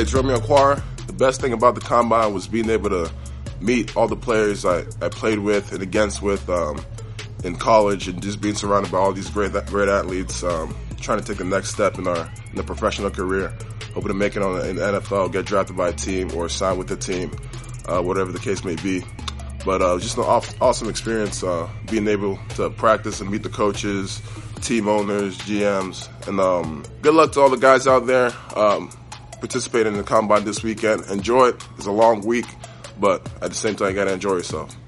It's Romeo Okwara. The best thing about the Combine was being able to meet all the players I played with and against with in college, and just being surrounded by all these great athletes, trying to take the next step in the professional career, hoping to make it in the NFL, get drafted by a team or sign with the team, whatever the case may be. But just an awesome experience, being able to practice and meet the coaches, team owners, GMs, and good luck to all the guys out there participating in the Combine this weekend. Enjoy it. It's a long week, but at the same time, you got to enjoy yourself.